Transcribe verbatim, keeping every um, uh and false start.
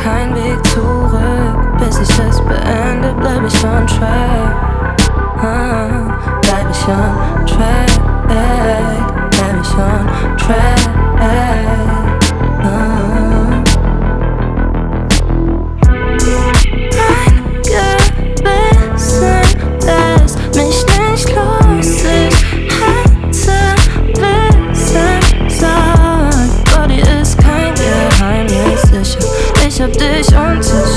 kein Weg zurück. Bis ich es beende, bleib ich on track. Ah, bleib ich on track. Bleib ich on track. Ah. Mein Gewissen lässt mich nicht los. Ich hätte wissen sollen. Body ist kein Geheimnis, sicher. Ich hab dich und ich